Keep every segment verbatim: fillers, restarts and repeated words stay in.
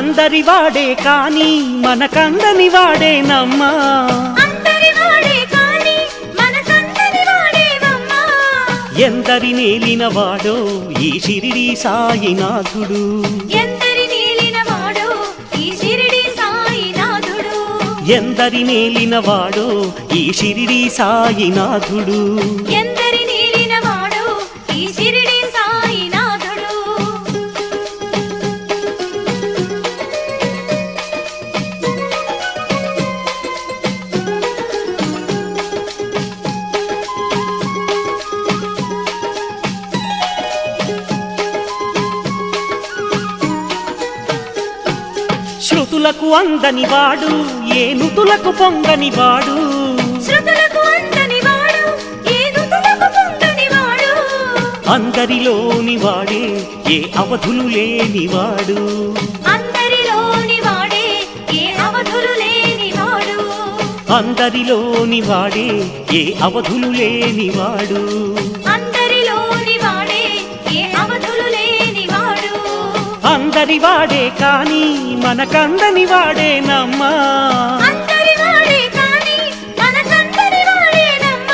అందరి వాడే కాని మనకందని వాడేనమ్మా. ఎందరి నేలిన వాడో ఈ షిరిడి సాయినాథుడు. ఎందరి నేలిన వాడో ఈ షిరిడి సాయినాథుడు. ఎందరి నేలిన వాడో ఈ షిరిడి సాయినాథుడు. ఎందరి నేలిన వాడో ఈ షిరిడి సాయినాథుడు. శృతులకు అందని వాడు ఏ నుతులకు పొంగని వాడు. శృతులకు అందని వాడు ఏ నుతులకు పొంగని వాడు. అందరిలోని వాడే ఏ అవధులు లేని వాడు. అందరిలోని వాడే ఏ అవధులు లేని వాడు. అందరిలోని వాడే ఏ అవధులు లేని వాడు. అందరిలోని వాడే ఏ అవధులు లేని వాడు. అందరి వాడే కాని మనకందని వాడేనమ్మా. అందరి వాడే కాని మనకందరి వాడేనమ్మా.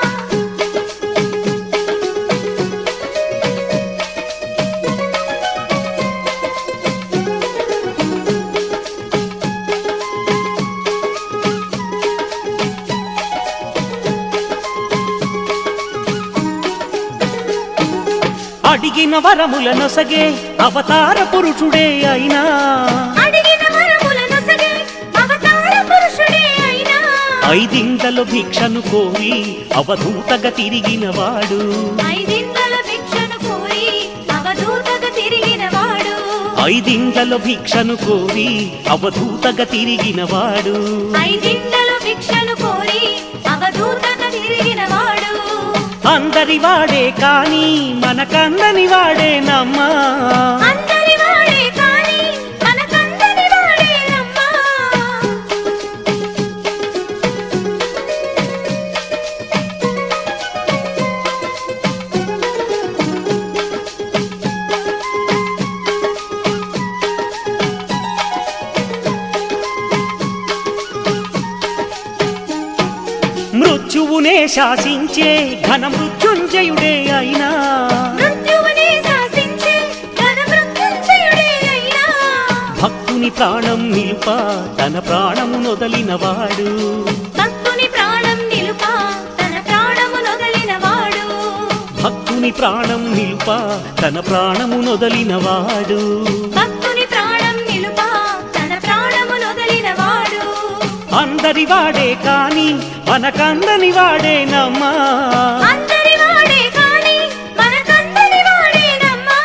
అడిగిన వరముల నొసగే అవతార పురుషుడే అయినా. అడిగిన వరముల నొసగే అవతార పురుషుడే అయినా. ఐదింతలో భిక్షను కోరి అవధూతగా తిరిగిన వాడు. ఐదింతల భిక్షను కోరి అవధూతగా తిరిగిన వాడు. ఐదింతలో భిక్షను కోరి అవధూతగా తిరిగిన వాడు. ఐదింతల భిక్షను కోరి అవధూతగా తిరిగిన వాడు. అందరి వాడే కాని మనకందని వాడేనమ్మా. అందరి వాడే కాని మనకందరి వాడేనమ్మా. మృత్యువునే శాసించే ఘన మృత్యుంజయుడే అయినా. మృత్యువునే శాసించే ఘన మృత్యుంజయుడే అయినా. భక్తుని ప్రాణం నిలుప తన ప్రాణము నొదలినవాడు. భక్తుని ప్రాణం నిలుప తన ప్రాణము నొదలినవాడు. భక్తుని ప్రాణం నిలుప తన ప్రాణము నొదలినవాడు. భక్తుని ప్రాణం నిలుప తన ప్రాణము నొదలినవాడు. అందరి వాడే కాని మనకందని వాడేనమ్మా. అందరి వాడే కాని మనకందరి వాడేనమ్మా.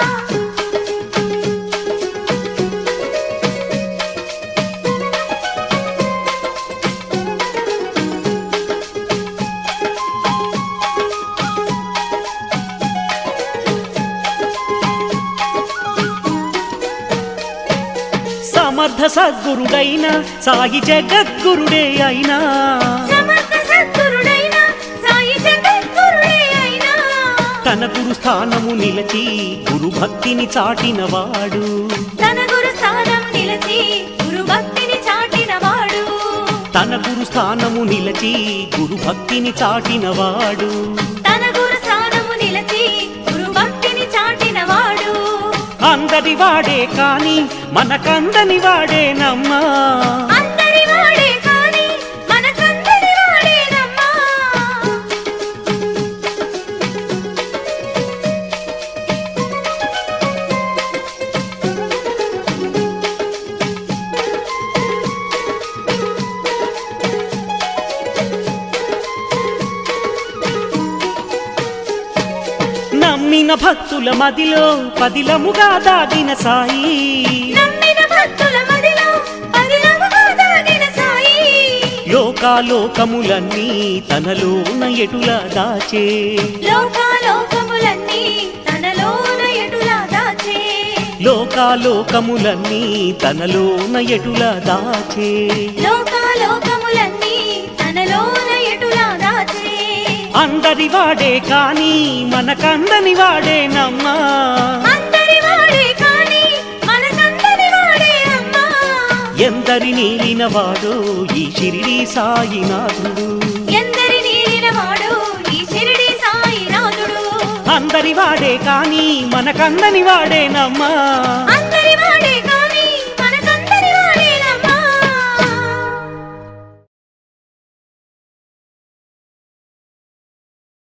సమర్థ సద్గురుడైన సాయి జగద్గురుడే అయినా. సమర్థ సద్గురుడైన సాయి జగద్గురుడే అయినా. తన గురు స్థానము నిలచి గురు భక్తిని చాటినవాడు. తన గురు స్థానం నిలచి గురు భక్తిని చాటినవాడు. తన గురు స్థానము నిలచి గురు భక్తిని చాటినవాడు. తన గురు స్థానము నిలచి గురు భక్తిని చాటినవాడు. అందరి వాడే కాని మనకందని వాడేనమ్మా. అందరి వాడే కాని మనకందరి వాడేనమ్మా. నమ్మిన భక్తుల మదిలో పదిలముగా దాగిన సాయి. నమ్మిన భక్తుల మదిలో పదిలముగా దాగిన సాయి. లోకాలోకములన్నీ తనలోన ఎటులా దాచే. లోకాలోకములన్నీ తనలోన ఎటులా దాచే. లోకాలోకములన్నీ తనలోన ఎటులా దాచే. లోకాలోకములన్నీ తనలోన ఎటులా దాచే. అందరి వాడే కాని మనకందని వాడేనమ్మా. అందరి వాడే కాని మనకందరి వాడే ఎందరి నీలిన వాడో ఈ షిరిడి సాయినాథుడు ఎందరి నీలిన వాడు ఈ షిరిడి సాయినాథుడు అందరి వాడే కాని మనకందని వాడేనమ్మా